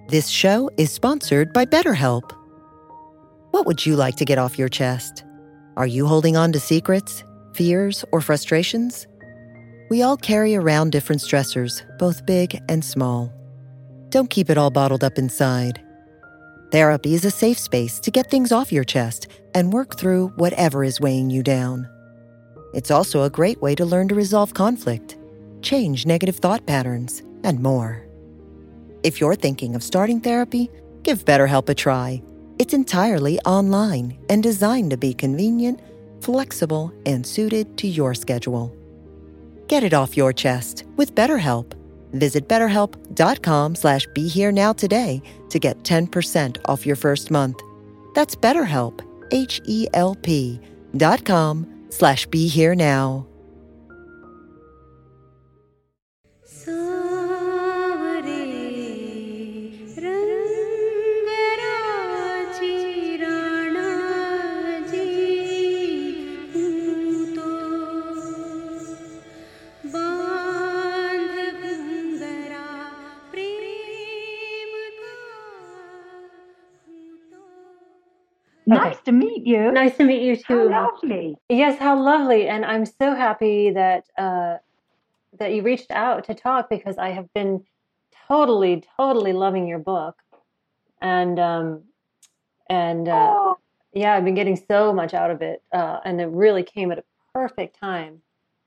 This show is sponsored by BetterHelp. What would you like to get off your chest? Are you holding on to secrets, fears, or frustrations? We all carry around different stressors, both big and small. Don't keep it all bottled up inside. Therapy is a safe space to get things off your chest and work through whatever is weighing you down. It's also a great way to learn to resolve conflict, change negative thought patterns, and more. If you're thinking of starting therapy, give BetterHelp a try. It's entirely online and designed to be convenient, flexible, and suited to your schedule. Get it off your chest with BetterHelp. Visit BetterHelp.com/BeHereNow today to get 10% off your first month. That's BetterHelp, HELP.com/BeHereNow. Nice to meet you. Nice to meet you too. How lovely. Yes, how lovely. And I'm so happy that that you reached out to talk, because I have been totally loving your book. And yeah, I've been getting so much out of it. And it really came at a perfect time.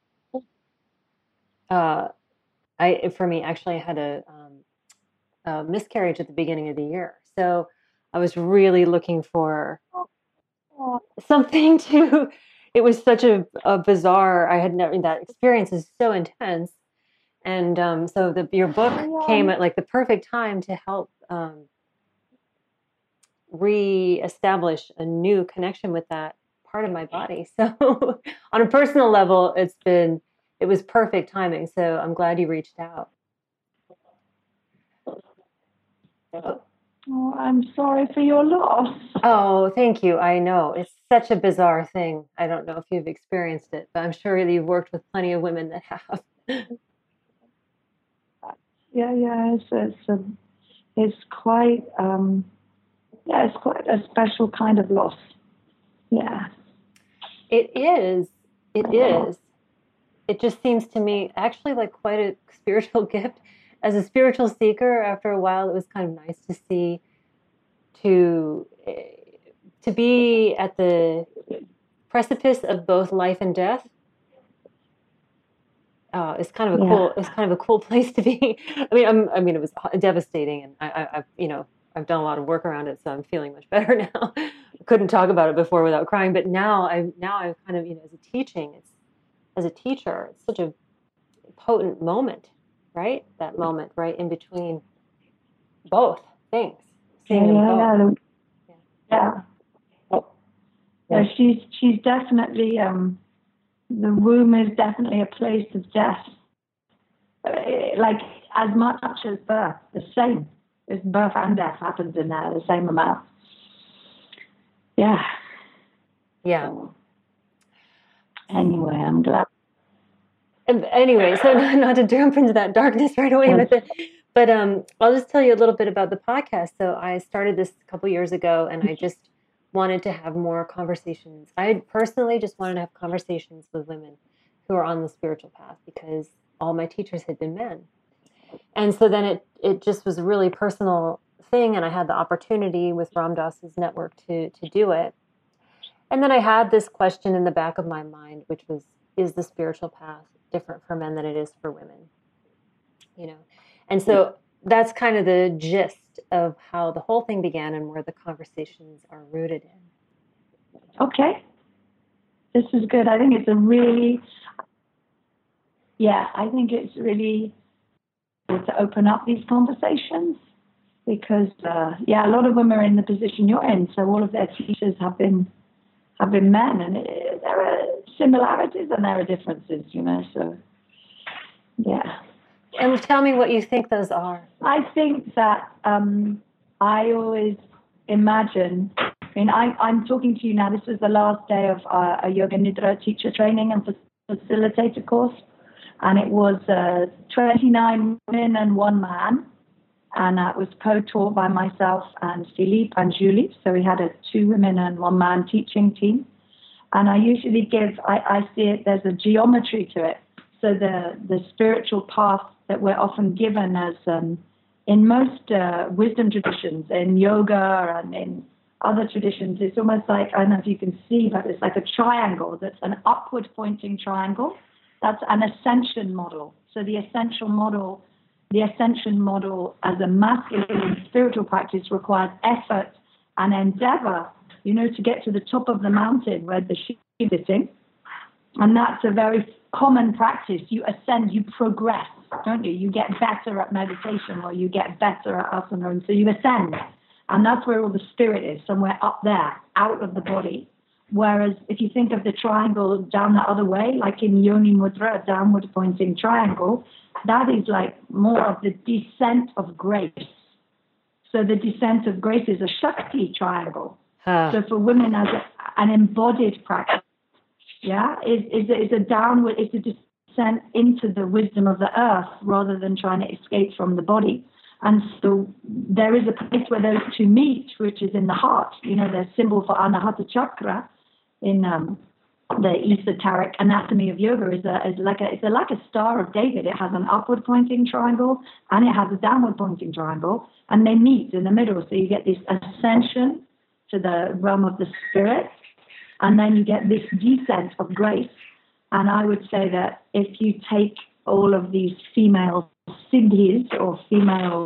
For me, actually, I had a miscarriage at the beginning of the year. So I was really looking for something to, it was such a bizarre, I had never, that experience is so intense. And so your book came at like the perfect time to help re-establish a new connection with that part of my body. So on a personal level, it was perfect timing. So I'm glad you reached out. Oh, I'm sorry for your loss. Oh, thank you. I know. It's such a bizarre thing. I don't know if you've experienced it, but I'm sure that you've worked with plenty of women that have. Yeah. It's quite it's quite a special kind of loss. Yeah. It is. It is. It just seems to me actually like quite a spiritual gift. As a spiritual seeker, after a while, it was kind of nice to see, to be at the precipice of both life and death. It's kind of a cool. It's kind of a cool place to be. I mean, it was devastating, and I've done a lot of work around it, so I'm feeling much better now. I couldn't talk about it before without crying, but now I kind of, as a teacher, it's such a potent moment. Right? That moment, right in between both things. Seeing them both. Yeah. She's definitely, the womb is definitely a place of death. Like as much as birth, the same. As birth and death happens in there, the same amount. Yeah. Yeah. Anyway, I'm glad. Anyway, so not to jump into that darkness right away, but I'll just tell you a little bit about the podcast. So I started this a couple years ago, and I just wanted to have more conversations. I personally just wanted to have conversations with women who are on the spiritual path, because all my teachers had been men. And so then it just was a really personal thing, and I had the opportunity with Ram Dass's network to do it. And then I had this question in the back of my mind, which was, is the spiritual path different for men than it is for women? And so that's kind of the gist of how the whole thing began and where the conversations are rooted in. Okay. This is good. I think it's really good to open up these conversations, because a lot of women are in the position you're in, so all of their teachers have been men, and there are similarities and there are differences, so yeah. And tell me what you think those are. I think that I always imagine, I'm talking to you now, this was the last day of a Yoga Nidra teacher training and facilitator course, and it was 29 women and 1 man, And it was co-taught by myself and Philippe and Julie. So we had a 2 women and 1 man teaching team. And I usually I see it, there's a geometry to it. So the spiritual path that we're often given as in most wisdom traditions, in yoga and in other traditions, it's almost like, I don't know if you can see, but it's like a triangle that's an upward pointing triangle. That's an ascension model. So the ascension model as a masculine spiritual practice requires effort and endeavor, to get to the top of the mountain where the sheep is sitting. And that's a very common practice. You ascend, you progress, don't you? You get better at meditation, or you get better at asana, and so you ascend. And that's where all the spirit is, somewhere up there, out of the body. Whereas if you think of the triangle down the other way, like in Yoni Mudra, a downward pointing triangle, that is like more of the descent of grace. So the descent of grace is a Shakti triangle. So for women as an embodied practice, it's a downward, it's a descent into the wisdom of the earth rather than trying to escape from the body. And so there is a place where those two meet, which is in the heart. The symbol for Anahata Chakra in the esoteric anatomy of yoga is like a Star of David. It has an upward pointing triangle and it has a downward pointing triangle, and they meet in the middle. So you get this ascension to the realm of the spirit, and then you get this descent of grace. And I would say that if you take all of these female siddhis or female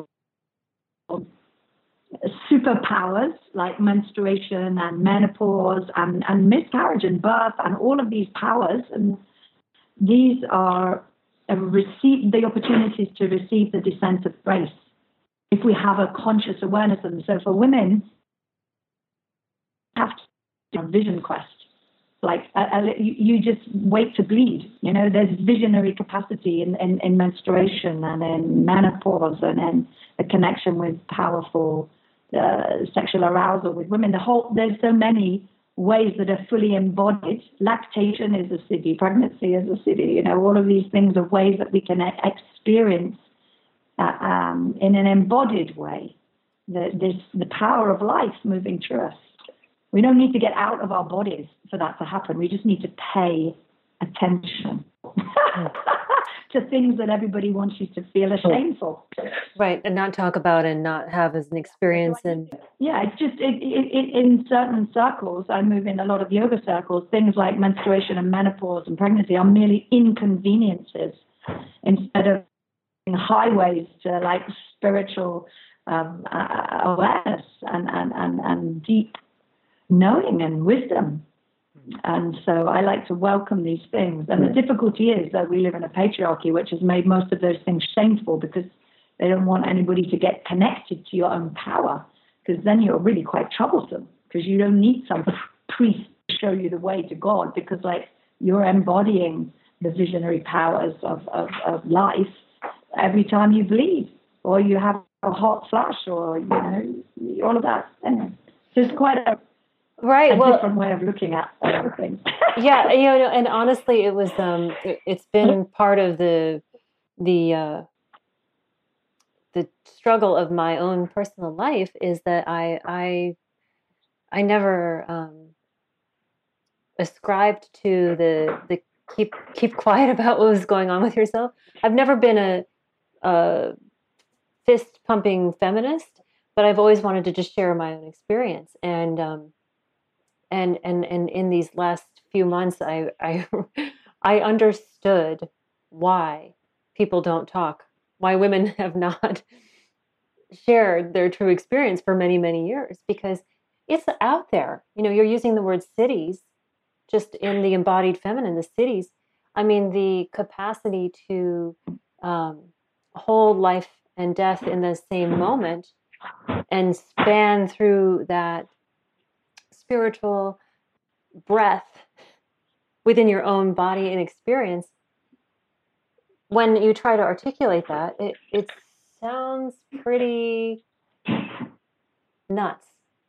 superpowers like menstruation and menopause and miscarriage and birth and all of these powers, and these are the opportunities to receive the descent of grace if we have a conscious awareness of them. So for women, have to do a vision quest. Like you just wait to bleed. There's visionary capacity in menstruation and in menopause and in a connection with powerful sexual arousal with women. There's so many ways that are fully embodied. Lactation is a siddhi, pregnancy is a siddhi. All of these things are ways that we can experience in an embodied way the power of life moving through us. We don't need to get out of our bodies for that to happen. We just need to pay attention to things that everybody wants you to feel ashamed for. Right, and not talk about and not have as an experience. And it's just in certain circles, I move in a lot of yoga circles, things like menstruation and menopause and pregnancy are merely inconveniences instead of highways to like spiritual awareness and deep knowing and wisdom. And so I like to welcome these things. And the difficulty is that we live in a patriarchy which has made most of those things shameful, because they don't want anybody to get connected to your own power, because then you're really quite troublesome, because you don't need some priest to show you the way to God, because like you're embodying the visionary powers of life every time you bleed or you have a hot flash or all of that. Anyway, so it's quite a different way of looking at everything. Yeah, and honestly, it was it's been part of the struggle of my own personal life, is that I never ascribed to the keep quiet about what was going on with yourself. I've never been a fist pumping feminist, but I've always wanted to just share my own experience. And in these last few months, I understood why people don't talk, why women have not shared their true experience for many, many years, because it's out there. You're using the word siddhis, just in the embodied feminine, the siddhis. I mean, the capacity to hold life and death in the same moment and span through that spiritual breath within your own body and experience. When you try to articulate that, it sounds pretty nuts.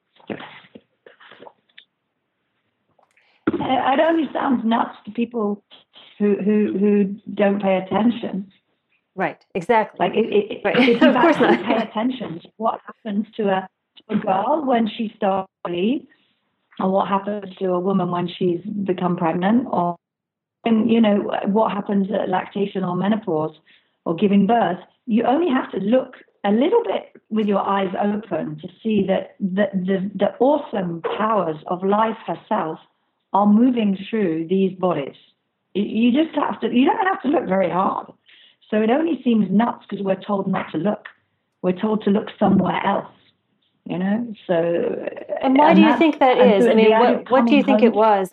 It only sounds nuts to people who don't pay attention. Right. Exactly. Like Right. if you Of course actually not. pay attention to what happens to a girl when she starts to bleed, or what happens to a woman when she's become pregnant, or and what happens at lactation or menopause or giving birth, you only have to look a little bit with your eyes open to see that the awesome powers of life herself are moving through these bodies. You just have to. You don't have to look very hard. So it only seems nuts because we're told not to look. We're told to look somewhere else. So. And why do you think that is? So I mean, what do you think it was?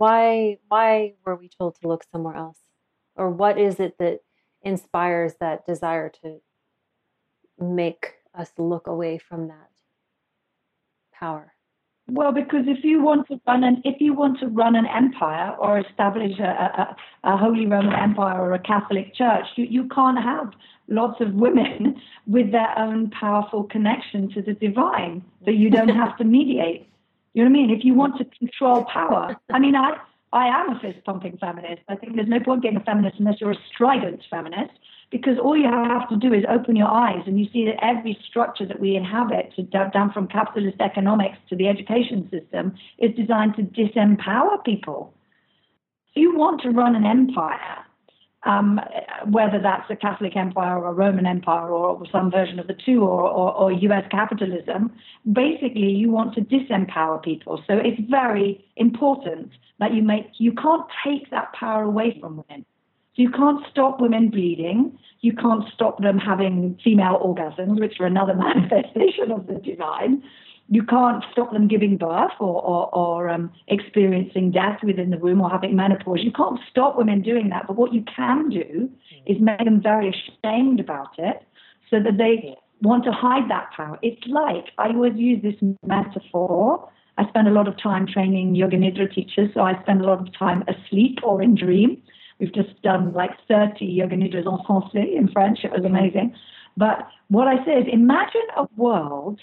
Why were we told to look somewhere else? Or what is it that inspires that desire to make us look away from that power? Well, because if you want to run an empire or establish a Holy Roman Empire or a Catholic Church, you can't have lots of women with their own powerful connection to the divine that you don't have to mediate. You know what I mean? If you want to control power, I mean, I am a fist pumping feminist. I think there's no point being a feminist unless you're a strident feminist, because all you have to do is open your eyes and you see that every structure that we inhabit, down from capitalist economics to the education system, is designed to disempower people. If you want to run an empire, whether that's a Catholic empire or a Roman empire or some version of the two, or US capitalism, basically you want to disempower people. So it's very important that you can't take that power away from women. So you can't stop women bleeding. You can't stop them having female orgasms, which are another manifestation of the divine. You can't stop them giving birth or experiencing death within the womb or having menopause. You can't stop women doing that. But what you can do is make them very ashamed about it so that they want to hide that power. It's like, I always use this metaphor. I spend a lot of time training Yoga Nidra teachers, so I spend a lot of time asleep or in dream. We've just done like 30 Yoga Nidras en français in French. It was amazing. But what I say is, imagine a world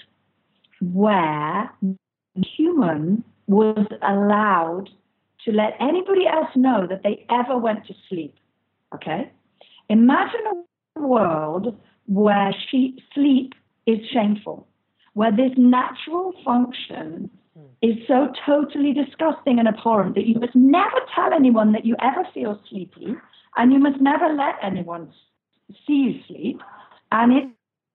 where human was allowed to let anybody else know that they ever went to sleep. Okay? Imagine a world where sleep is shameful, where this natural function is so totally disgusting and abhorrent that you must never tell anyone that you ever feel sleepy, and you must never let anyone see you sleep. And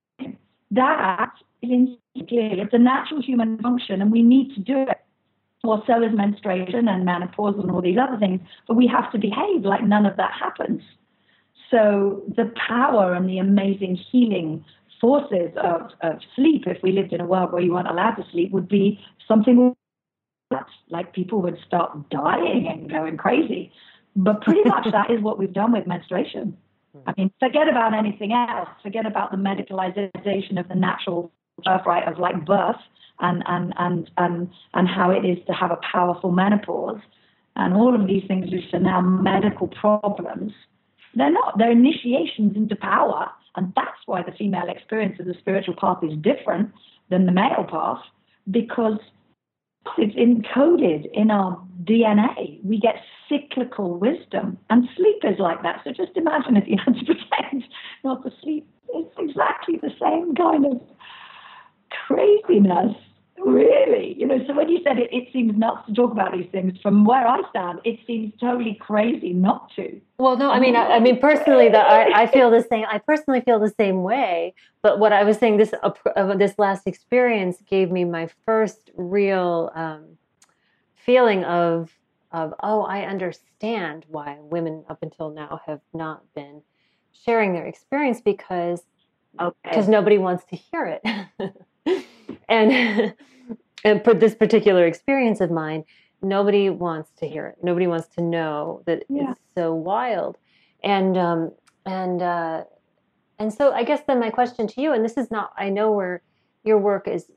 that is clear. It's a natural human function, and we need to do it. Well, so is menstruation and menopause and all these other things, but we have to behave like none of that happens. So the power and the amazing healing forces of sleep, if we lived in a world where you weren't allowed to sleep, would be something like people would start dying and going crazy. But pretty much that is what we've done with menstruation. I mean, forget about anything else. Forget about the medicalization of the natural birthright of like birth and how it is to have a powerful menopause and all of these things which are now medical problems. They're not. They're initiations into power. And that's why the female experience of the spiritual path is different than the male path, because it's encoded in our DNA. We get cyclical wisdom, and sleep is like that. So just imagine if you had to pretend not to sleep. It's exactly the same kind of craziness, really. So when you said it seems nuts to talk about these things, from where I stand, it seems totally crazy not to. Well, no, I mean, personally, that I feel the same. I personally feel the same way. But what I was saying, this last experience gave me my first real feeling of oh, I understand why women up until now have not been sharing their experience because nobody wants to hear it. and for this particular experience of mine, nobody wants to hear it. Nobody wants to know that it's so wild. And so I guess then my question to you, and this is not, I know where your work is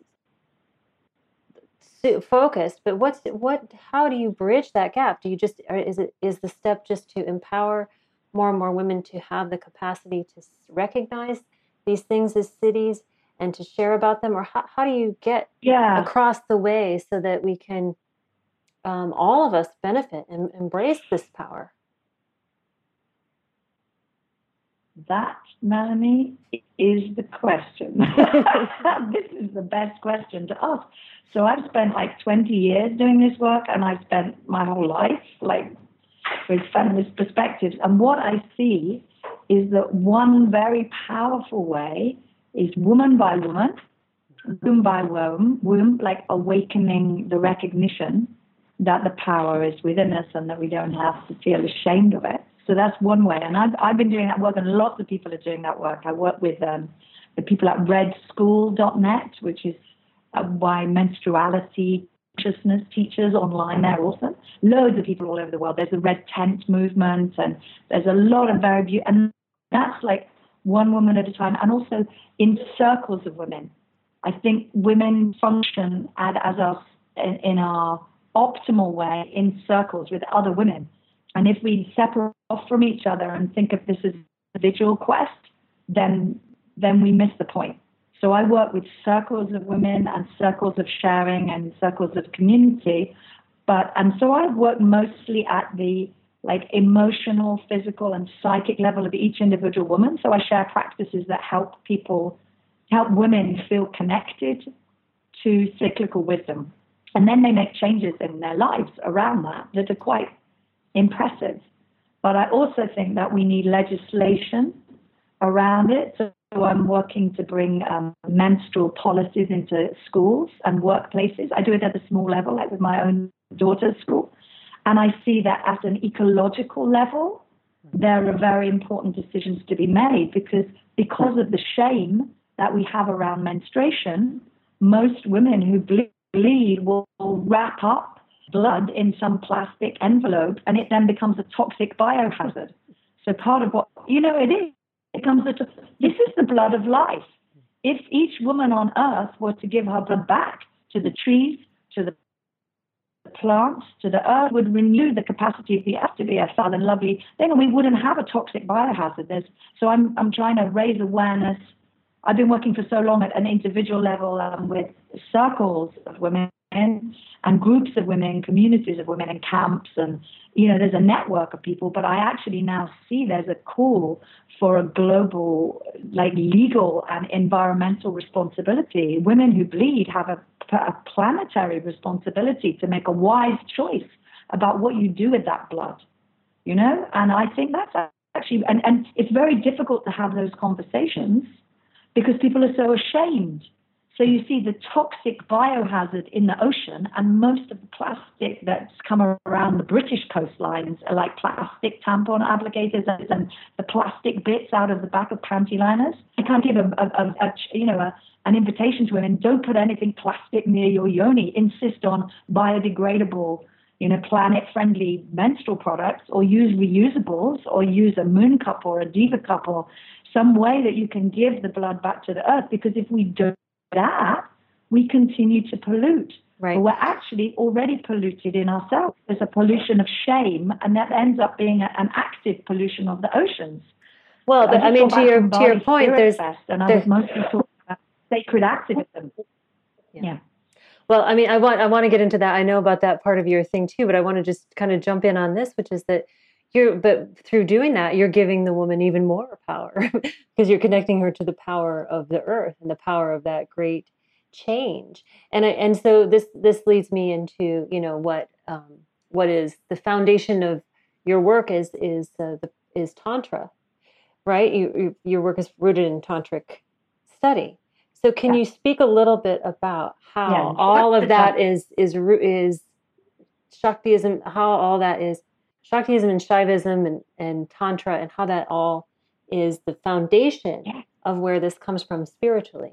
focused, but how do you bridge that gap? Do you just, is the step just to empower more and more women to have the capacity to recognize these things as cities and to share about them? Or how do you get across the way so that we can, all of us benefit and embrace this power? That, Melanie, is the question. This is the best question to ask. So I've spent like 20 years doing this work, and I've spent my whole life like with feminist perspectives. And what I see is that one very powerful way is woman by woman, womb by womb, like awakening the recognition that the power is within us and that we don't have to feel ashamed of it. So that's one way. And I've been doing that work, and lots of people are doing that work. I work with the people at redschool.net, which is by menstruality consciousness teachers online there also. Loads of people all over the world. There's the Red Tent movement, and there's a lot of very beautiful, and that's like one woman at a time, and also in circles of women. I think women function as us in our optimal way in circles with other women. And if we separate off from each other and think of this as an individual quest, then we miss the point. So I work with circles of women and circles of sharing and circles of community. And so I work mostly at the like emotional, physical, and psychic level of each individual woman. So I share practices that help women feel connected to cyclical wisdom. And then they make changes in their lives around that are quite impressive. But I also think that we need legislation around it. So I'm working to bring menstrual policies into schools and workplaces. I do it at a small level, like with my own daughter's school. And I see that at an ecological level, there are very important decisions to be made because of the shame that we have around menstruation, most women who bleed will wrap up blood in some plastic envelope, and it then becomes a toxic biohazard. So part of what, it is, this is the blood of life. If each woman on earth were to give her blood back to the trees, to the plants, to the earth, would renew the capacity of the earth to be a fun and lovely thing, and we wouldn't have a toxic biohazard. So I'm trying to raise awareness. I've been working for so long at an individual level with circles of women and groups of women, communities of women in camps, and there's a network of people. But I actually now see there's a call for a global, like legal and environmental responsibility. Women who bleed have a planetary responsibility to make a wise choice about what you do with that blood, And I think that's actually, and it's very difficult to have those conversations because people are so ashamed. So you see the toxic biohazard in the ocean, and most of the plastic that's come around the British coastlines are like plastic tampon applicators and the plastic bits out of the back of panty liners. I can't give an invitation to women, don't put anything plastic near your yoni. Insist on biodegradable, planet-friendly menstrual products, or use reusables, or use a moon cup or a diva cup, or some way that you can give the blood back to the earth. Because if we don't that, we continue to pollute. Right. But we're actually already polluted in ourselves. There's a pollution of shame, and that ends up being an active pollution of the oceans. Well, to your point, I was mostly talking about sacred activism. Yeah. Well, I want to get into that. I know about that part of your thing too, but I want to just kind of jump in on this, which is that but through doing that, you're giving the woman even more power because you're connecting her to the power of the earth and the power of that great change. And so this leads me into, what is the foundation of your work is Tantra, right? Your work is rooted in tantric study. So can you speak a little bit about how all of that is Shaktiism, how all that is Shaktiism and Shaivism and Tantra, and how that all is the foundation of where this comes from spiritually?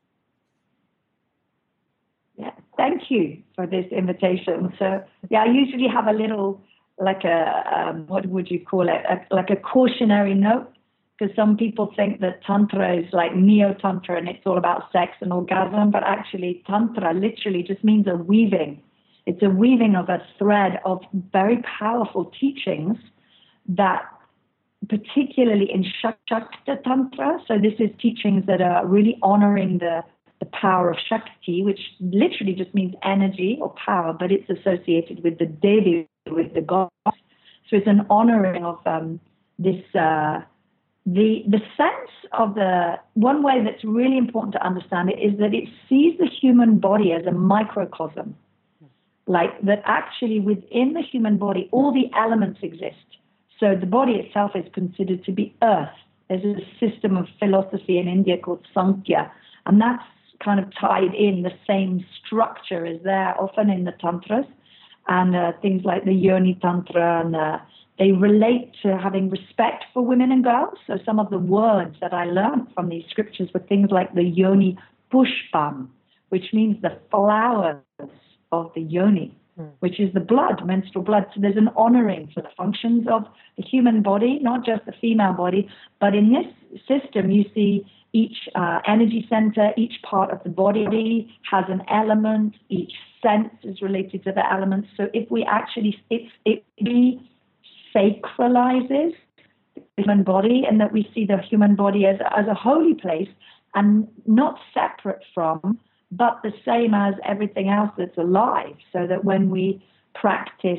Yeah, thank you for this invitation. So, I usually have a little, like what would you call it, like a cautionary note, because some people think that Tantra is like Neo-Tantra and it's all about sex and orgasm, but actually Tantra literally just means a weaving. It's a weaving of a thread of very powerful teachings that, particularly in Shakta Tantra, so this is teachings that are really honoring the power of Shakti, which literally just means energy or power, but it's associated with the Devi, with the gods. So it's an honoring of this the sense of the one way that's really important to understand it is that it sees the human body as a microcosm, like that actually within the human body all the elements exist. So the body itself is considered to be earth. There's a system of philosophy in India called Sankhya, and that's kind of tied in the same structure is there often in the tantras, and things like the Yoni Tantra, and they relate to having respect for women and girls. So some of the words that I learned from these scriptures were things like the Yoni Pushpam, which means the flowers of the Yoni, which is the blood, menstrual blood. So there's an honoring for the functions of the human body, not just the female body, but in this system you see each energy center, each part of the body has an element, each sense is related to the element. So if we actually, it sacralizes the human body, and that we see the human body as a holy place and not separate from, but the same as everything else that's alive, so that when we practice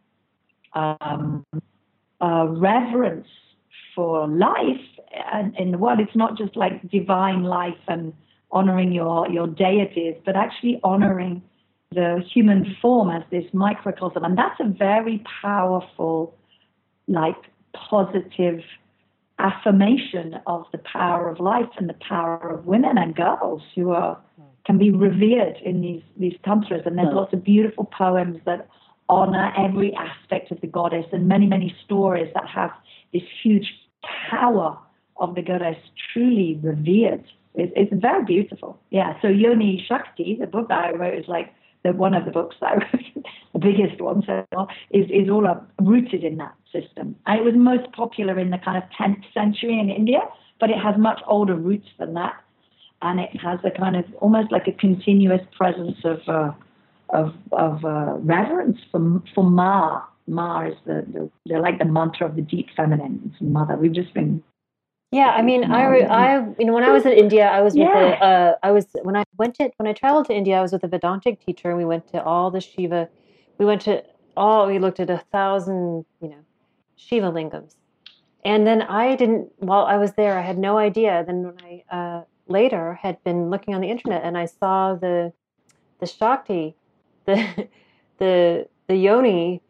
reverence for life and in the world, it's not just like divine life and honoring your deities, but actually honoring the human form as this microcosm. And that's a very powerful, like, positive affirmation of the power of life and the power of women and girls who can be revered in these tantras. And there's lots of beautiful poems that honor every aspect of the goddess, and many, many stories that have this huge power of the goddess truly revered. It's very beautiful. Yeah, so Yoni Shakti, the book that I wrote, is like one of the books that I wrote, the biggest one, so is all rooted in that system. And it was most popular in the kind of 10th century in India, but it has much older roots than that. And it has a kind of almost like a continuous presence of reverence for Ma. Ma is they're like the mantra of the deep feminine. It's mother. We've just been. Yeah, I mean, I when I was in India, I was with when I traveled to India, I was with a Vedantic teacher, and we went to all the Shiva. We looked at 1,000, Shiva lingams. And then while I was there, I had no idea. Then when I later had been looking on the internet, and I saw the Shakti, the Yoni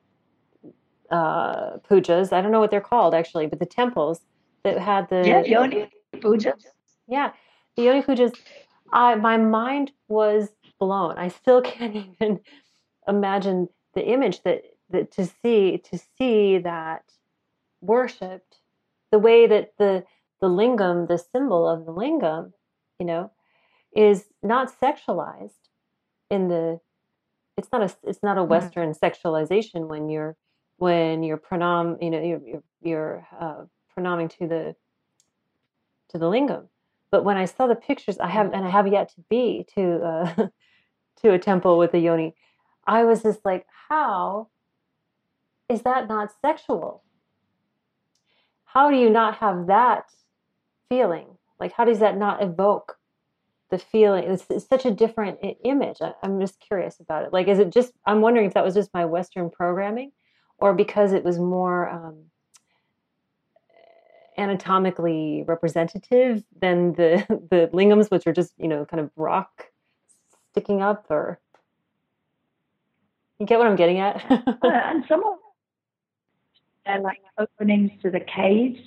pujas. I don't know what they're called actually, but the temples that had the Yoni pujas. Yeah, the Yoni pujas. My mind was blown. I still can't even imagine the image that to see that worshipped, the way that the lingam, the symbol of the lingam, is not sexualized it's not a Western sexualization when you're pranam, you're pranaming to the lingam. But when I saw the pictures, I have yet to be to to a temple with a yoni, I was just like, how is that not sexual? How do you not have that feeling? Like, how does that not evoke the feeling? It's such a different image. I'm just curious about it. Like, is it just, I'm wondering if that was just my Western programming, or because it was more anatomically representative than the lingams, which are just, kind of rock sticking up, or you get what I'm getting at? And some of they're like openings to the caves,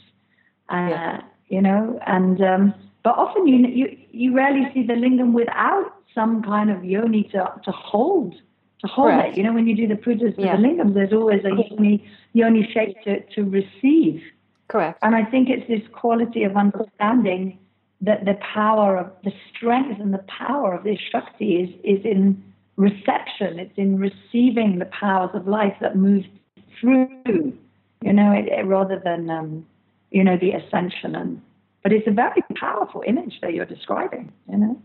but often you rarely see the lingam without some kind of yoni to hold Correct. it. When you do the pujas to the lingam, there's always a yoni shape to receive. Correct. And I think it's this quality of understanding that the power of the strength and the power of this Shakti is in reception. It's in receiving the powers of life that move through, rather than, the ascension. But it's a very powerful image that you're describing,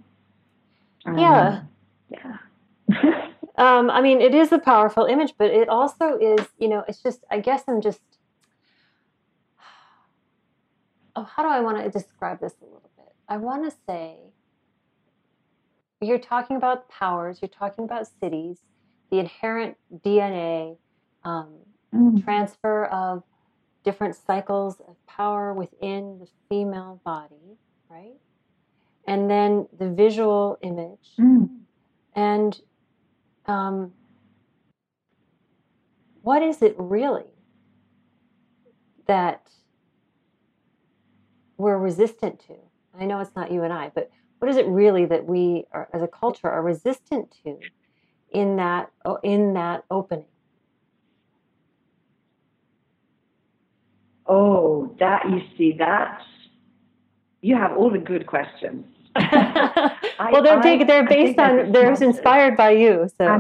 Yeah. I mean, it is a powerful image, but it also is, it's just, I guess I'm just, how do I want to describe this a little bit? I want to say, you're talking about powers, you're talking about cities, the inherent DNA, transfer of different cycles of power within the female body, right? And then the visual image. And what is it really that we're resistant to? I know it's not you and I, but what is it really that we are, as a culture, are resistant to in that opening? Oh, you have all the good questions. Well, they're inspired by you. So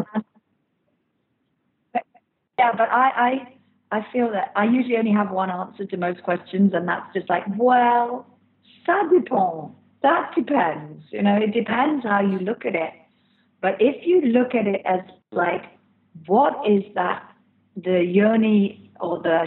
yeah, but I feel that I usually only have one answer to most questions, and that's just like, well, ça dépend. That depends. It depends how you look at it. But if you look at it as like, what is that, the yoni or the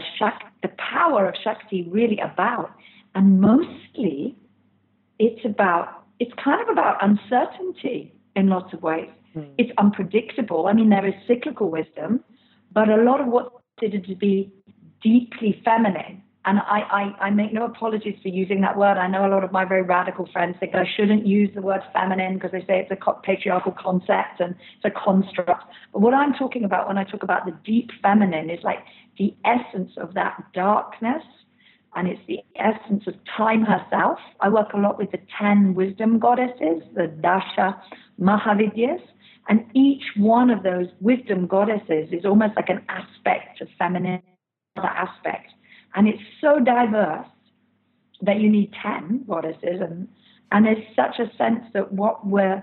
power of Shakti really about? And mostly it's kind of about uncertainty in lots of ways. It's unpredictable. I mean, there is cyclical wisdom, but a lot of what's considered to be deeply feminine. And I make no apologies for using that word. I know a lot of my very radical friends think I shouldn't use the word feminine because they say it's a patriarchal concept and it's a construct. But what I'm talking about when I talk about the deep feminine is like the essence of that darkness, and it's the essence of time herself. I work a lot with the 10 wisdom goddesses, the Dasha Mahavidyas, and each one of those wisdom goddesses is almost like an aspect of feminine, another aspect. And it's so diverse that you need 10 goddesses, and there's such a sense that what we're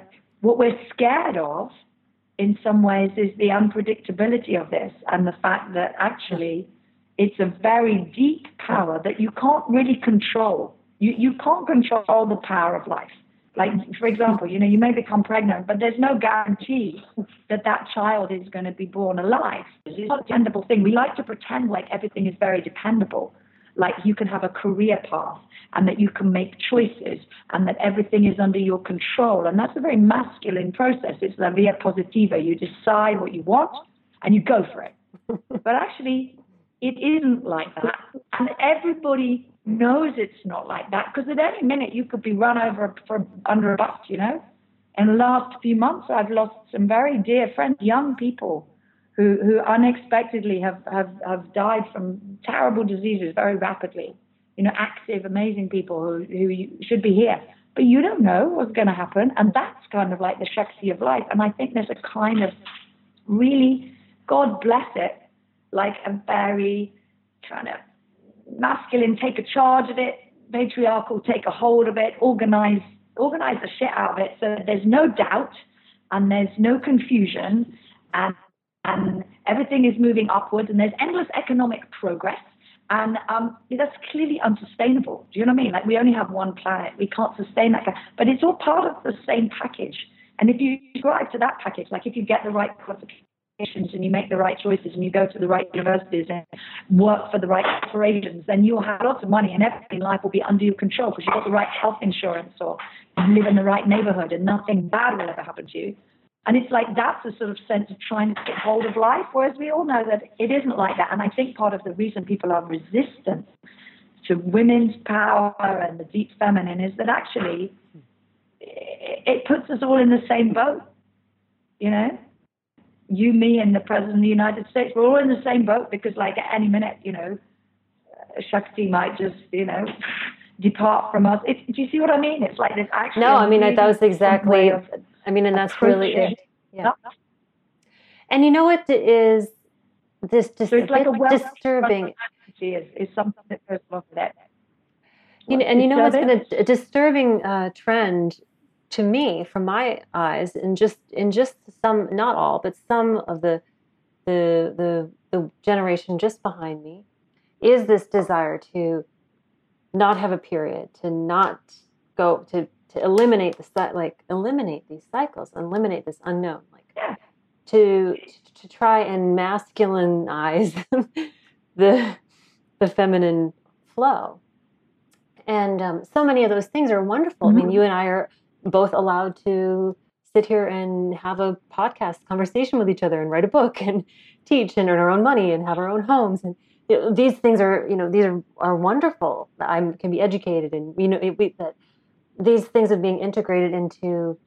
scared of in some ways is the unpredictability of this, and the fact that actually it's a very deep power that you can't really control. You can't control the power of life. Like, for example, you may become pregnant, but there's no guarantee that child is going to be born alive. It's not a dependable thing. We like to pretend like everything is very dependable, like you can have a career path and that you can make choices and that everything is under your control. And that's a very masculine process. It's la via positiva. You decide what you want and you go for it. But actually, it isn't like that. And everybody knows it's not like that, because at any minute you could be run over under a bus, In the last few months, I've lost some very dear friends, young people who unexpectedly have died from terrible diseases very rapidly. Active, amazing people who should be here. But you don't know what's going to happen. And that's kind of like the Shakti of life. And I think there's a kind of really, God bless it, like a very kind of masculine, take a charge of it, patriarchal, take a hold of it, organize the shit out of it so that there's no doubt and there's no confusion and everything is moving upwards and there's endless economic progress. And that's clearly unsustainable. Do you know what I mean? Like, we only have one planet. We can't sustain that. But it's all part of the same package. And if you subscribe to that package, like if you get the right qualifications and you make the right choices and you go to the right universities and work for the right corporations, then you'll have lots of money and everything in life will be under your control because you've got the right health insurance or you live in the right neighborhood and nothing bad will ever happen to you. And it's like that's a sort of sense of trying to get hold of life, whereas we all know that it isn't like that. And I think part of the reason people are resistant to women's power and the deep feminine is that actually it puts us all in the same boat, You, me, and the President of the United States, we're all in the same boat because, like, at any minute, Shakti might just, depart from us. Do you see what I mean? It's like this actually. No, I mean, that was exactly. And that's really it. Yeah. And you know what is this? Just so it's like a disturbing. Is something that goes along with it. What's been a disturbing trend to me, from my eyes, in just some, not all, but some of the generation just behind me, is this desire to not have a period, to not go to eliminate these cycles, eliminate this unknown, to try and masculinize the feminine flow. And so many of those things are wonderful. Mm-hmm. I mean, you and I are both allowed to sit here and have a podcast conversation with each other and write a book and teach and earn our own money and have our own homes. And these things are, these are wonderful. I can be educated, and that these things are being integrated into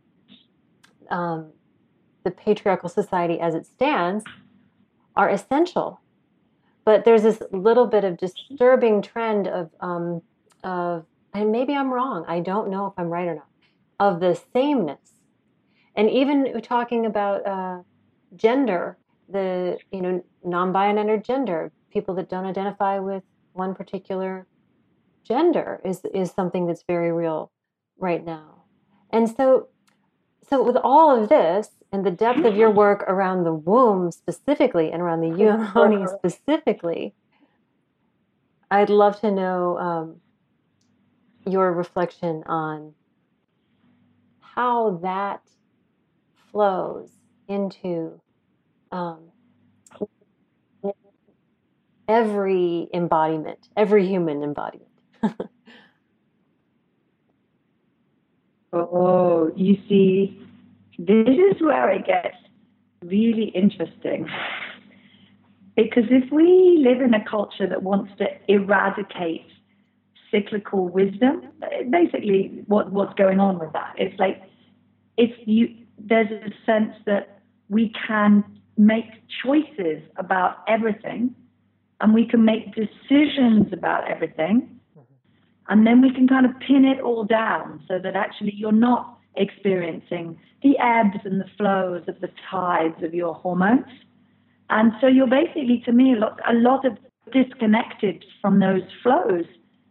the patriarchal society as it stands are essential. But there's this little bit of disturbing trend of, and maybe I'm wrong, I don't know if I'm right or not, of the sameness. And even talking about gender, the non-binary gender, people that don't identify with one particular gender is something that's very real right now. And so with all of this and the depth of your work around the womb specifically and around the yoni specifically, I'd love to know your reflection on how that flows into every embodiment, every human embodiment. Oh, you see, this is where it gets really interesting. Because if we live in a culture that wants to eradicate cyclical wisdom, basically what's going on with that, it's like there's a sense that we can make choices about everything and we can make decisions about everything. And then we can kind of pin it all down so that actually you're not experiencing the ebbs and the flows of the tides of your hormones. And so you're basically, to me, a lot of disconnected from those flows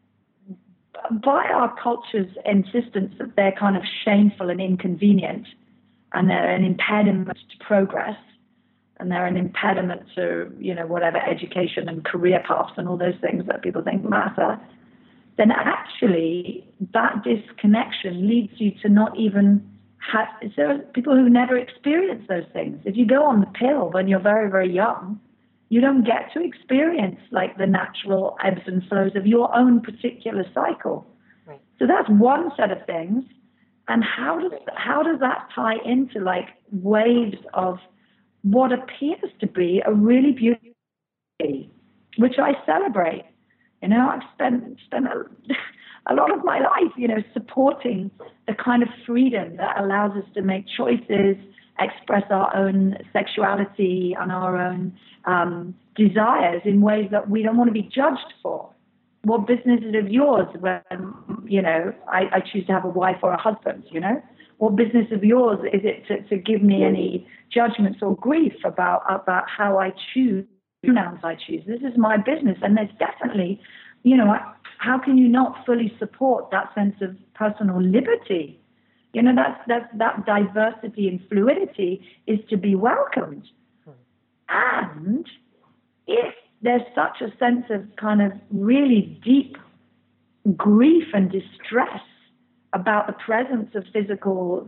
by our culture's insistence that they're kind of shameful and inconvenient, and they're an impediment to progress, and they're an impediment to, whatever education and career paths and all those things that people think matter. Then actually that disconnection leads you to not even have, there are people who never experience those things. If you go on the pill when you're very, very young, you don't get to experience like the natural ebbs and flows of your own particular cycle. Right. So that's one set of things. And how does that tie into like waves of what appears to be a really beautiful day, which I celebrate. I've spent a lot of my life, supporting the kind of freedom that allows us to make choices, express our own sexuality and our own desires in ways that we don't want to be judged for. What business is it of yours when, I choose to have a wife or a husband, What business of yours is it to give me any judgments or grief about how I choose? Pronouns I choose. This is my business, and there's definitely, how can you not fully support that sense of personal liberty? That diversity and fluidity is to be welcomed. And if there's such a sense of kind of really deep grief and distress about the presence of physical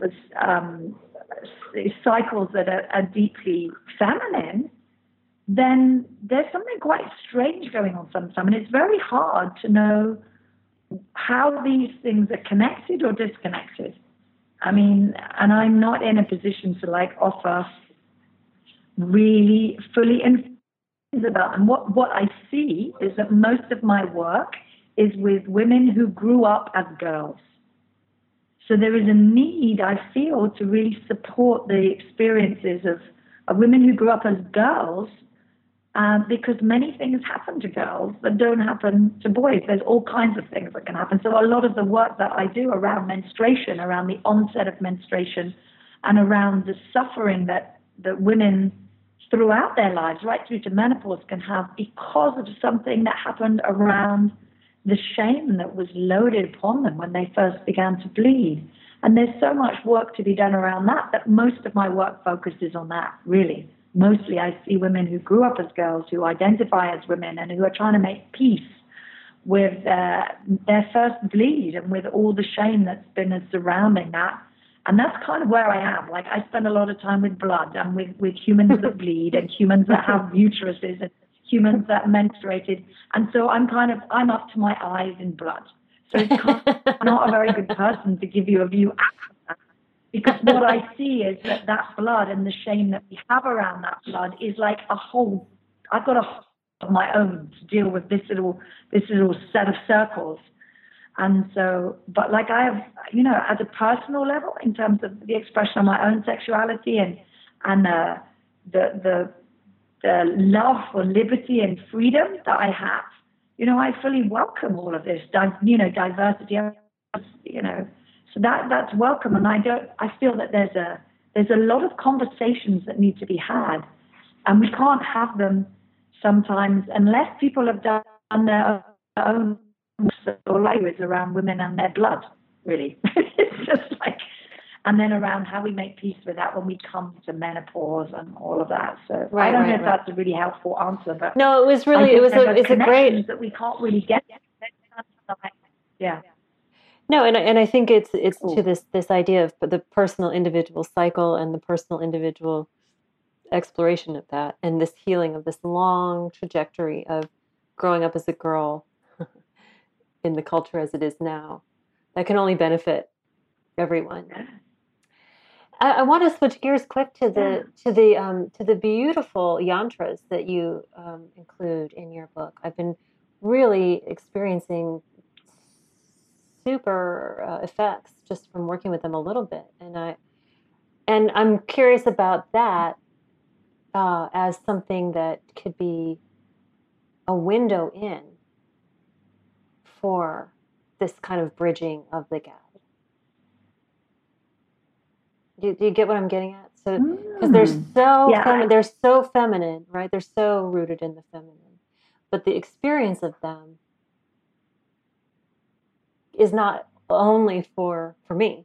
cycles that are deeply feminine, then there's something quite strange going on sometimes. And it's very hard to know how these things are connected or disconnected. And I'm not in a position to like offer really fully information about them. What I see is that most of my work is with women who grew up as girls. So there is a need, I feel, to really support the experiences of women who grew up as girls, because many things happen to girls that don't happen to boys. There's all kinds of things that can happen. So a lot of the work that I do around menstruation, around the onset of menstruation, and around the suffering that women throughout their lives, right through to menopause, can have because of something that happened around the shame that was loaded upon them when they first began to bleed. And there's so much work to be done around that most of my work focuses on that, really. Mostly I see women who grew up as girls, who identify as women, and who are trying to make peace with their first bleed and with all the shame that's been surrounding that. And that's kind of where I am. Like, I spend a lot of time with blood and with humans that bleed and humans that have uteruses and humans that menstruated. And so I'm up to my eyes in blood. So I'm not a very good person to give you a view after that. Because what I see is that blood and the shame that we have around that blood is like a whole, I've got a of my own to deal with this little set of circles. And so, but like I have, at a personal level, in terms of the expression of my own sexuality and the love for liberty and freedom that I have, I fully welcome all of this, diversity, so that's welcome. And I feel that there's a lot of conversations that need to be had, and we can't have them sometimes unless people have done their own or language around women and their blood, really. It's just like, and then around how we make peace with that when we come to menopause and all of that. So I don't know if that's a really helpful answer, but no, it was really, it's a great that we can't really get. Yeah. No, and I think it's to this idea of the personal individual cycle and the personal individual exploration of that, and this healing of this long trajectory of growing up as a girl in the culture as it is now, that can only benefit everyone. I want to switch gears quick to the beautiful yantras that you include in your book. I've been really experiencing super effects just from working with them a little bit, and I'm curious about that as something that could be a window in for this kind of bridging of the gap. Do you get what I'm getting at? So, because they're so feminine, right? They're so rooted in the feminine, but the experience of them is not only for me.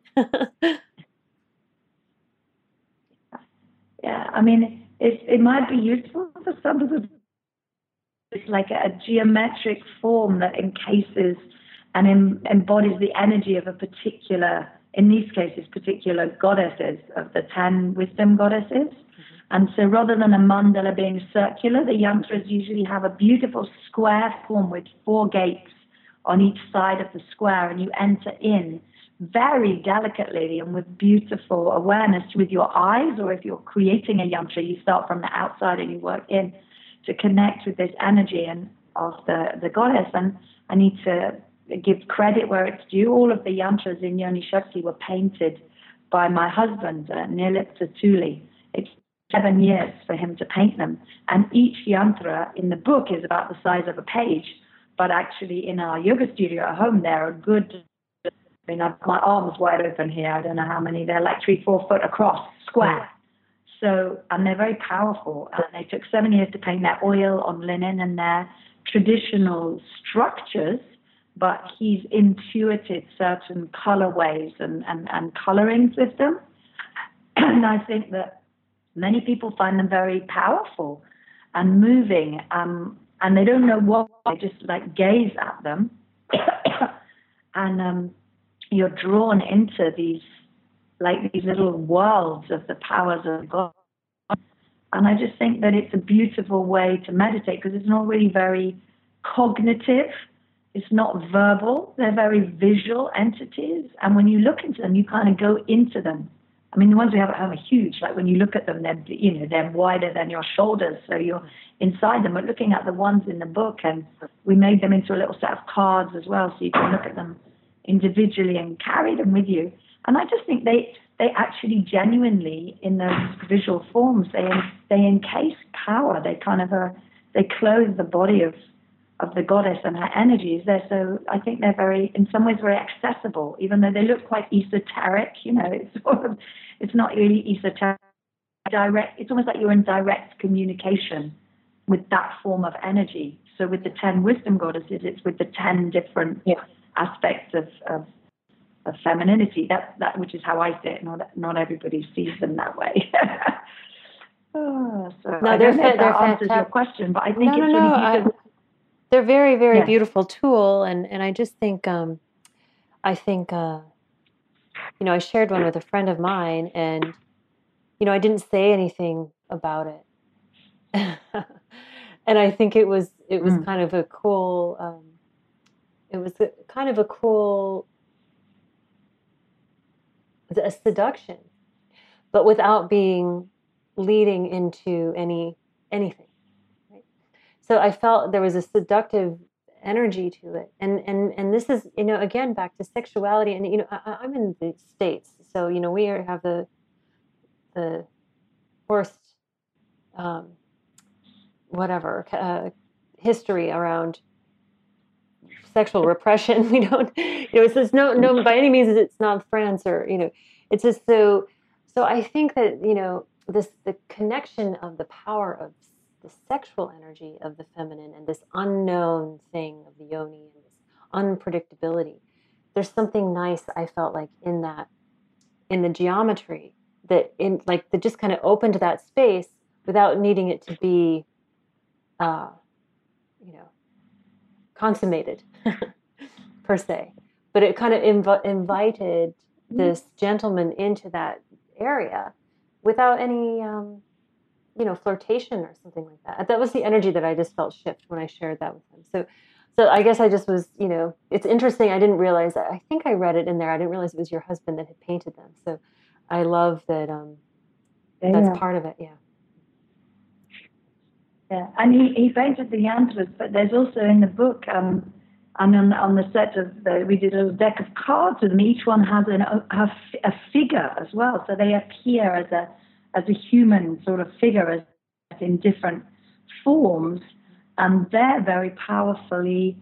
Yeah, I mean, it might be useful for some of the. It's like a geometric form that encases and embodies the energy of a particular, in these cases, particular goddesses of the 10 wisdom goddesses. Mm-hmm. And so rather than a mandala being circular, the yantras usually have a beautiful square form with 4 gates on each side of the square, and you enter in very delicately and with beautiful awareness with your eyes, or if you're creating a yantra, you start from the outside and you work in to connect with this energy and of the goddess. And I need to give credit where it's due. All of the yantras in Yoni Shakti were painted by my husband, Nilipta Tuli. It's 7 years for him to paint them. And each yantra in the book is about the size of a page. But actually in our yoga studio at home, they're a good, I've got my arms wide open here. I don't know how many. They're like 3-4 foot across, square. So, and they're very powerful. And they took 7 years to paint their oil on linen and their traditional structures, but he's intuited certain colorways and colorings with them. And I think that many people find them very powerful and moving, and they don't know what, they just like gaze at them. And you're drawn into these little worlds of the powers of God. And I just think that it's a beautiful way to meditate because it's not really very cognitive. It's not verbal. They're very visual entities. And when you look into them, you kind of go into them. I mean, the ones we have at home are huge. Like when you look at them, they're wider than your shoulders. So you're inside them. But looking at the ones in the book, and we made them into a little set of cards as well, so you can look at them individually and carry them with you. And I just think they actually genuinely, in those visual forms, they encase power. They kind of they clothe the body of the goddess and her energies. I think they're very, in some ways, very accessible, even though they look quite esoteric. It's not really esoteric. Direct. It's almost like you're in direct communication with that form of energy. So with the 10 wisdom goddesses, it's with the 10 different aspects of femininity, that which is how I see it. Not everybody sees them that way. So no, I don't know if that answers your question, but I think it's really beautiful. They're very, very beautiful tool, and I just think I shared one with a friend of mine, and I didn't say anything about it, and I think it was kind of a cool. It was kind of a cool. A seduction, but without being leading into anything. Right? So I felt there was a seductive energy to it. And this is, again, back to sexuality. And, I'm in the States. So, we have the worst, whatever, history around sexual repression. We don't, it's no, by any means, it's not France or, it's just so I think that, the connection of the power of the sexual energy of the feminine and this unknown thing of the yoni and this unpredictability. There's something nice I felt like in that, in the geometry that just kind of opened that space without needing it to be, consummated per se, but it kind of invited this gentleman into that area without any, flirtation or something like that. That was the energy that I just felt shift when I shared that with him. So I guess I just was, it's interesting. I didn't realize that. I think I read it in there. I didn't realize it was your husband that had painted them. So I love that. That's part of it. Yeah. Yeah, and he painted the yantras, but there's also in the book, and on the set we did a little deck of cards with them. Each one has a figure as well, so they appear as a human sort of figure, as in different forms, and they're very powerfully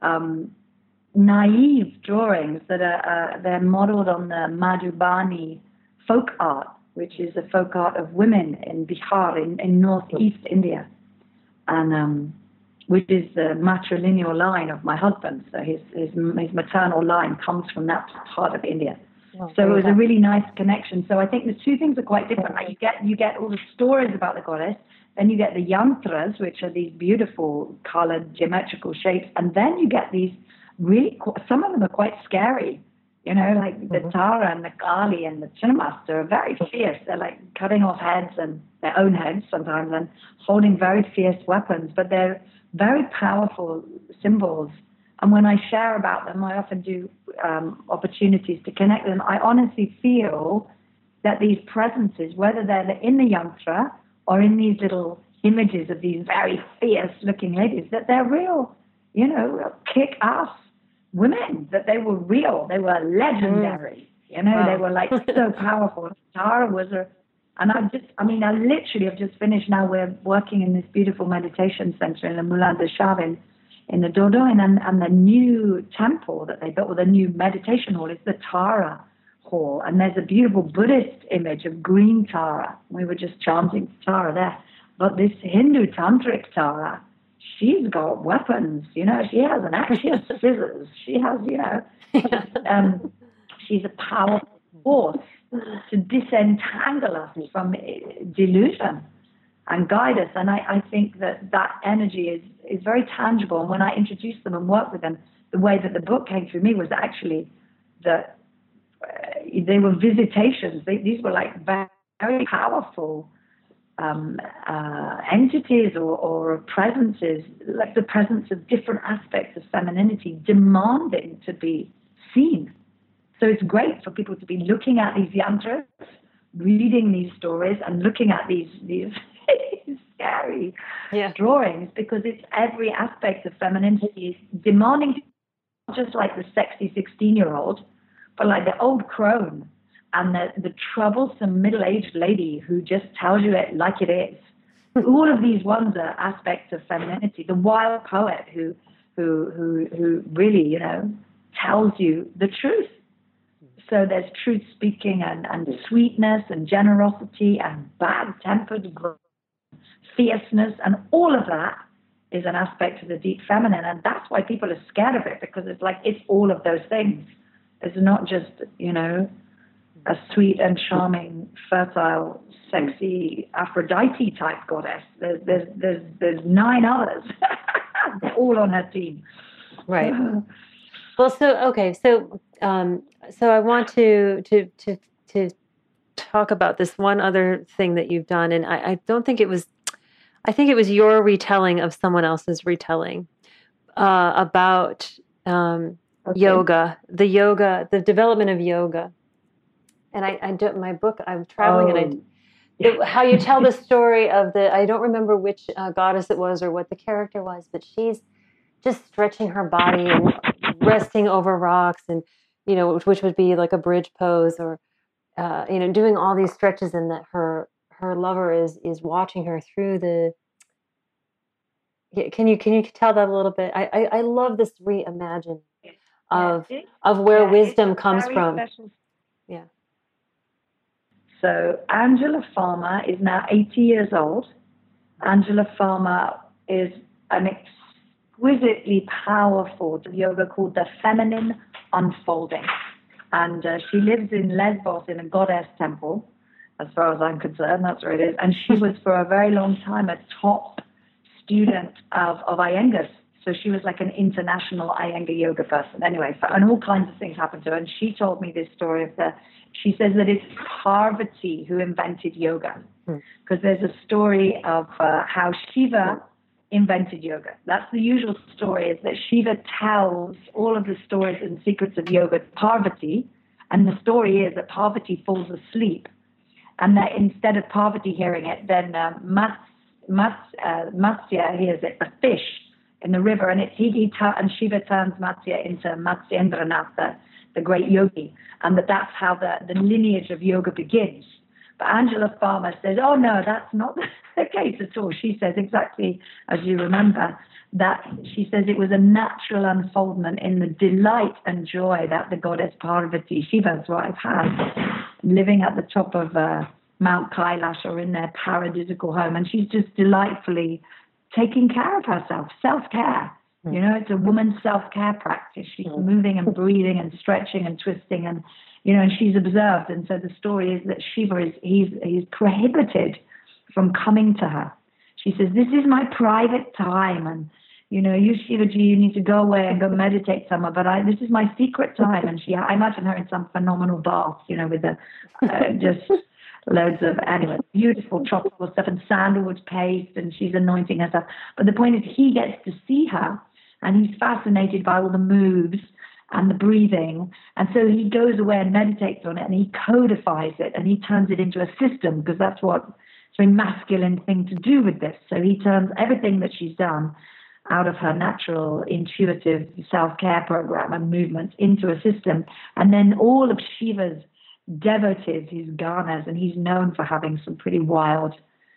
naive drawings that they're modeled on the Madhubani folk art, which is a folk art of women in Bihar in northeast India. And which is the matrilineal line of my husband. So his maternal line comes from that part of India. Oh, so it was a really nice connection. So I think the two things are quite different. Like you get all the stories about the goddess, then you get the yantras, which are these beautiful colored geometrical shapes, and then you get these really, some of them are quite scary. Like the Tara and the Kali and the Chinnamasta are very fierce. They're like cutting off heads and their own heads sometimes and holding very fierce weapons, but they're very powerful symbols. And when I share about them, I often do opportunities to connect them. I honestly feel that these presences, whether they're in the yantra or in these little images of these very fierce-looking ladies, that they're real, real kick-ass women, that they were real, they were legendary, wow. They were like so powerful. Tara was and I literally have just finished now. We're working in this beautiful meditation center in the Moulin de Chavin in the Dordogne, and the new temple that they built, or the new meditation hall, is the Tara hall, and there's a beautiful Buddhist image of green Tara. We were just chanting Tara there, but this Hindu tantric Tara, she's got weapons, she has an axe, she has scissors, she has, she's a powerful force to disentangle us from delusion and guide us. And I think that energy is very tangible. And when I introduce them and work with them, the way that the book came through me was actually that they were visitations. These were like very powerful entities or presences, like the presence of different aspects of femininity demanding to be seen. So it's great for people to be looking at these yantras, reading these stories, and looking at these scary drawings, because it's every aspect of femininity demanding, not just like the sexy 16-year-old, but like the old crone and the troublesome middle-aged lady who just tells you it like it is. All of these ones are aspects of femininity. The wild poet who really, tells you the truth. So there's truth speaking and sweetness and generosity and bad-tempered fierceness, and all of that is an aspect of the deep feminine. And that's why people are scared of it, because it's like it's all of those things. It's not just, a sweet and charming, fertile, sexy Aphrodite type goddess. There's 9 others. They're all on her team. Right. Well, so I want to talk about this one other thing that you've done, and I don't think it was. I think it was your retelling of someone else's retelling about yoga, the development of yoga. And I do my book. I'm traveling and how you tell the story of I don't remember which goddess it was or what the character was, but she's just stretching her body and resting over rocks, and which would be like a bridge pose, or doing all these stretches, and that her lover is watching her through the. Can you tell that a little bit? I love this reimagine of where wisdom comes from. Special. Yeah. So Angela Farmer is now 80 years old. Angela Farmer is an exquisitely powerful yoga called the Feminine Unfolding. And she lives in Lesbos in a goddess temple, as far as I'm concerned. That's where it is. And she was for a very long time a top student of Iyengar's. So she was like an international Iyengar yoga person. Anyway, and all kinds of things happened to her. And she told me this story of she says that it's Parvati who invented yoga. Because there's a story of how Shiva invented yoga. That's the usual story, is that Shiva tells all of the stories and secrets of yoga to Parvati. And the story is that Parvati falls asleep. And that instead of Parvati hearing it, then Matsya hears it, a fish in the river, and and Shiva turns Matsya into Matsyendranath, the great yogi, and that's how the lineage of yoga begins. But Angela Farmer says, oh no, that's not the case at all. She says exactly as you remember, that she says it was a natural unfoldment in the delight and joy that the goddess Parvati, Shiva's wife, had living at the top of Mount Kailash, or in their paradisical home, and she's just delightfully taking care of herself, self-care. It's a woman's self-care practice. She's moving and breathing and stretching and twisting, and and she's observed. And so the story is that Shiva he's prohibited from coming to her. She says, this is my private time, and you Shivaji, you need to go away and go meditate somewhere, but this is my secret time. And I imagine her in some phenomenal bath, with just loads of, anyway, beautiful tropical stuff and sandalwood paste, and she's anointing herself. But the point is, he gets to see her, and he's fascinated by all the moves and the breathing. And so he goes away and meditates on it, and he codifies it, and he turns it into a system, because that's what it's a very masculine thing to do with this. So he turns everything that she's done out of her natural, intuitive self-care program and movement into a system. And then all of Shiva's devotees, his ganas, and he's known for having some pretty wild,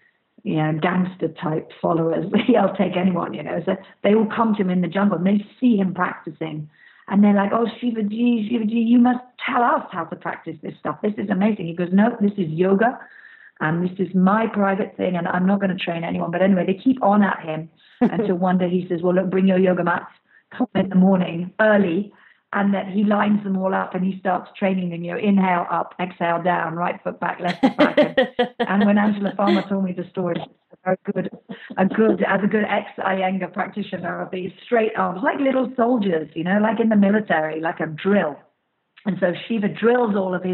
gangster type followers. He'll take anyone, So they all come to him in the jungle, and they see him practicing, and they're like, "Oh, Shivaji, you must tell us how to practice this stuff. This is amazing." He goes, "No, this is yoga, and this is my private thing, and I'm not going to train anyone." But anyway, they keep on at him until one day he says, "Well, look, bring your yoga mats. Come in the morning early." And that he lines them all up, and he starts training them. Inhale up, exhale down, right foot back, left foot back. And when Angela Farmer told me the story, as a good ex-Iyengar practitioner of these straight arms, like little soldiers, like in the military, like a drill. And so Shiva drills all of his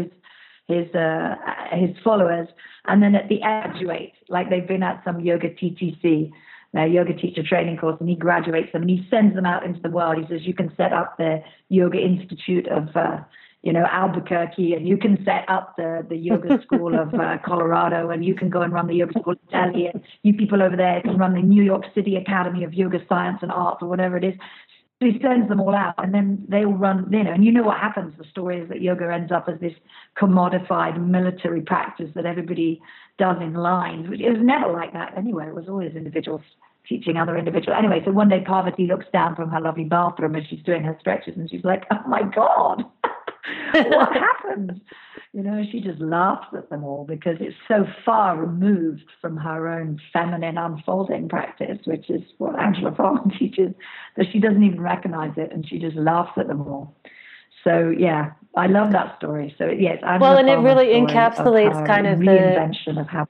followers, and then at the end graduate, like they've been at some yoga TTC. Yoga teacher training course, and he graduates them, and he sends them out into the world. He says, you can set up the Yoga Institute of, Albuquerque, and you can set up the yoga school of Colorado, and you can go and run the yoga school of Delhi, and you people over there can run the New York City Academy of Yoga Science and Arts, or whatever it is. So he sends them all out, and then they all run, and what happens. The story is that yoga ends up as this commodified military practice that everybody does in lines. It was never like that anyway. It was always individuals teaching other individuals. Anyway, so one day Parvati looks down from her lovely bathroom as she's doing her stretches, and she's like, "Oh my God, what happened?" She just laughs at them all, because it's so far removed from her own feminine unfolding practice, which is what Angela Farmer teaches, that she doesn't even recognize it, and she just laughs at them all. So yeah, I love that story. So yes, Angela and it Farmer's really story encapsulates of kind of reinvention of how.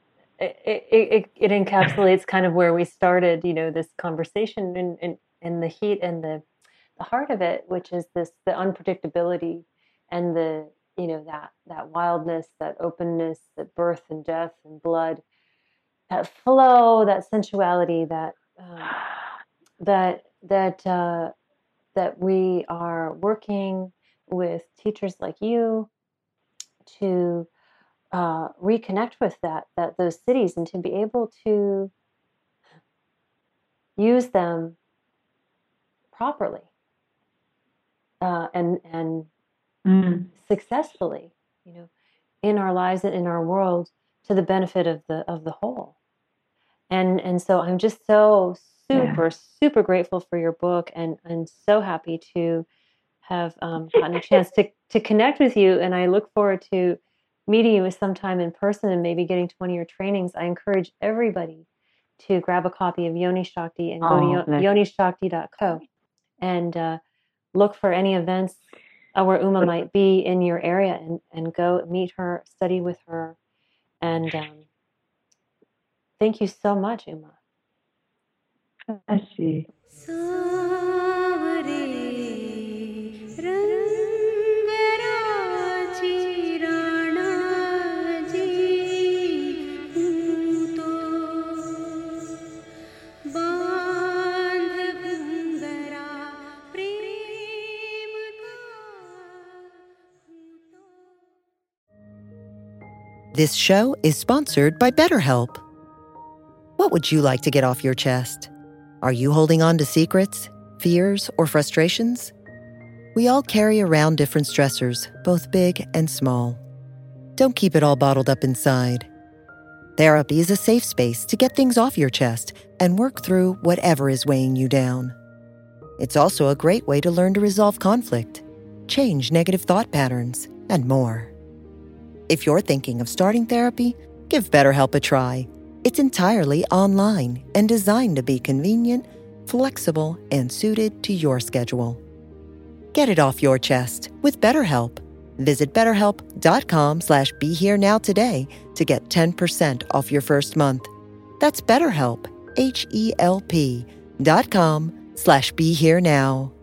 It encapsulates kind of where we started, this conversation, in the heat and the heart of it, which is the unpredictability and the that wildness, that openness, that birth and death and blood, that flow, that sensuality, that we are working with teachers like you to reconnect with those cities and to be able to use them properly and successfully, in our lives and in our world to the benefit of the whole. And so I'm just so super grateful for your book, and so happy to have gotten a chance to connect with you. And I look forward to meeting you sometime in person and maybe getting to one of your trainings. I encourage everybody to grab a copy of Yoni Shakti and go to yonishakti.co and look for any events where Uma might be in your area, and go meet her, study with her. And thank you so much, Uma. I see. This show is sponsored by BetterHelp. What would you like to get off your chest? Are you holding on to secrets, fears, or frustrations? We all carry around different stressors, both big and small. Don't keep it all bottled up inside. Therapy is a safe space to get things off your chest and work through whatever is weighing you down. It's also a great way to learn to resolve conflict, change negative thought patterns, and more. If you're thinking of starting therapy, give BetterHelp a try. It's entirely online and designed to be convenient, flexible, and suited to your schedule. Get it off your chest with BetterHelp. Visit BetterHelp.com/BeHereNow today to get 10% off your first month. That's BetterHelp, HELP.com/BeHereNow.